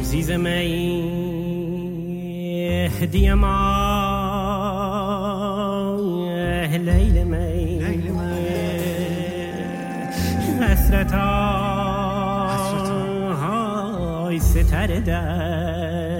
عزیز مهدی ما لیل می حسرت های ستر در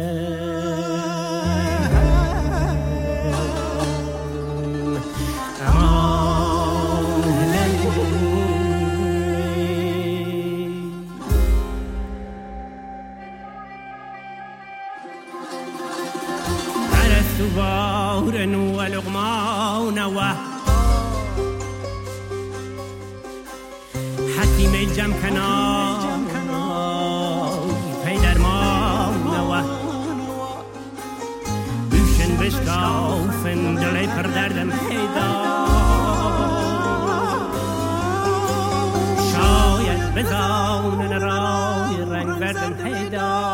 ولقمان و حکیم الجم کنار پیدرمان و بوشن بشکافن دلی پر دردم پیدا شاید بزانن رای رنگ بردم پیدا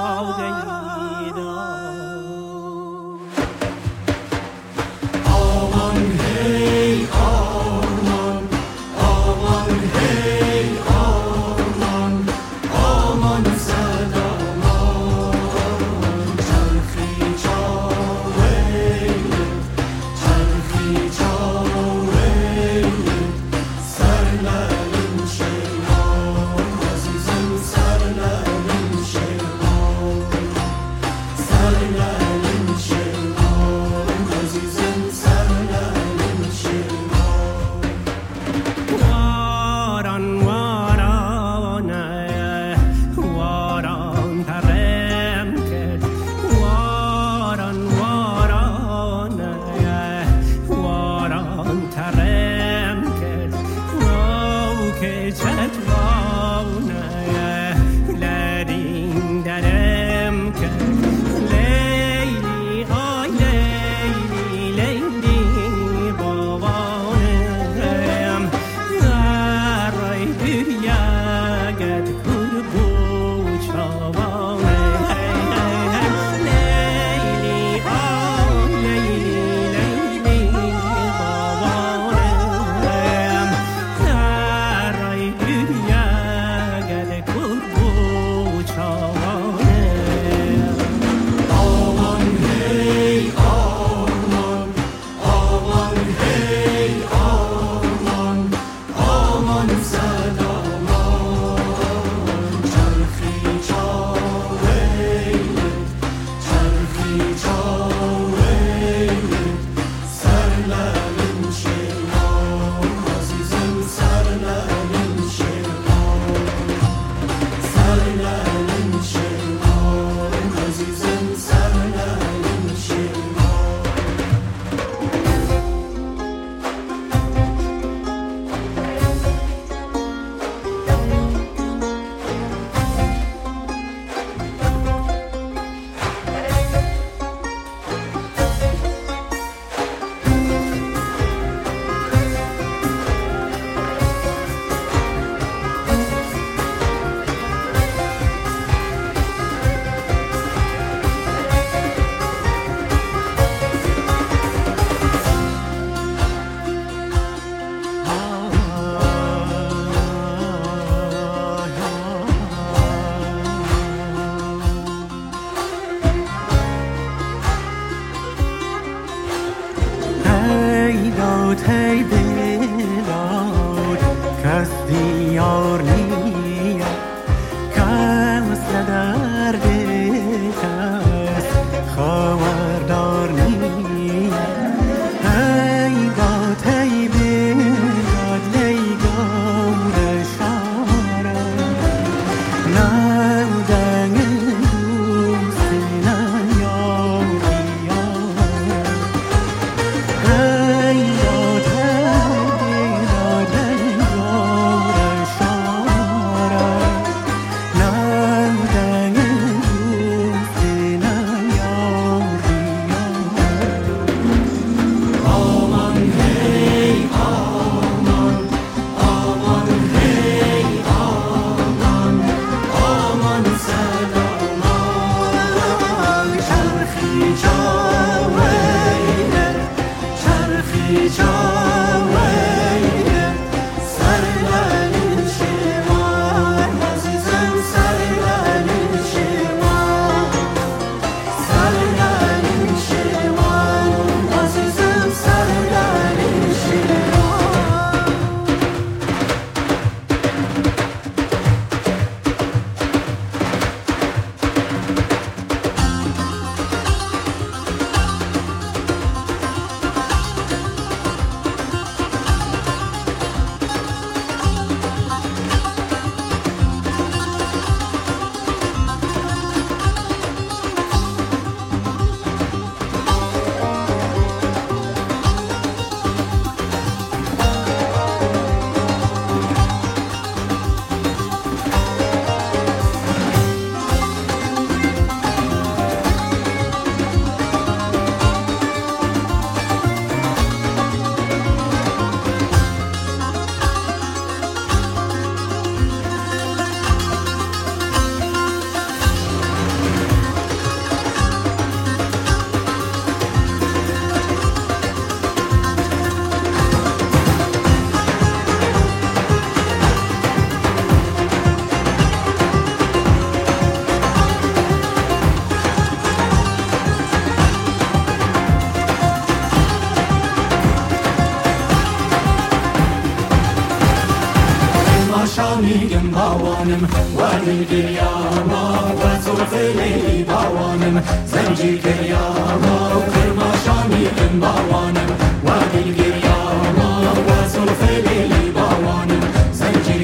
باوانم وادی گریاما و زلف لیلی باوانم زنجیر گریاما و کرماشانی ام باوانم وادی گریاما و زلف لیلی باوانم زنجیر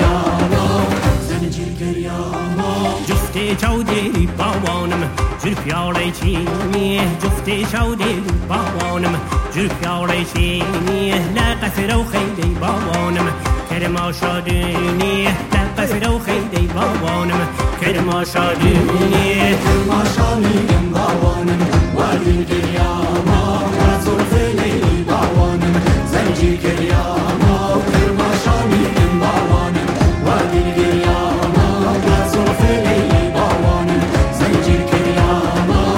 گریاما جفت چودی باوانم زلفیاله چینی جفت چودی باوانم زلفیاله چینی لقفر و خیلی باوانم کرما شادینی لقفر و خیلی باوانم کرما شادینی کرماشانی باوانم وادی گریاما و زلف لیلی باوانم زنجیر گریاما و کرماشانی باوانم وادی گریاما و زلف لیلی باوانم زنجیر گریاما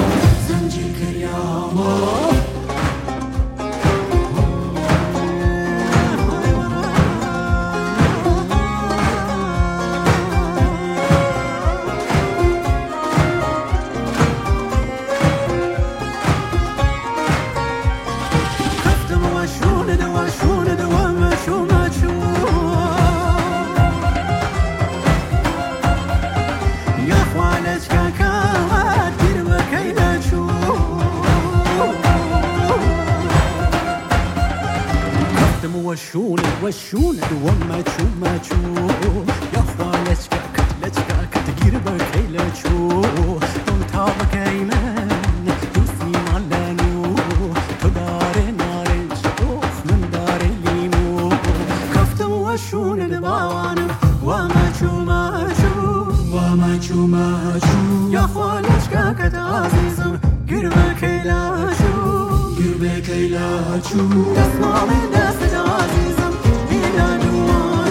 وشونه دوما چو یا خوالت که تگیر بکیل چو دو تا بکیمن تو سیمان لنو تو داره نارنج من داره لیمو کفتم وشونه دوانم وما چو یا خوالت که عزیزم گیر بکیل چو دست مامی دست عزیزم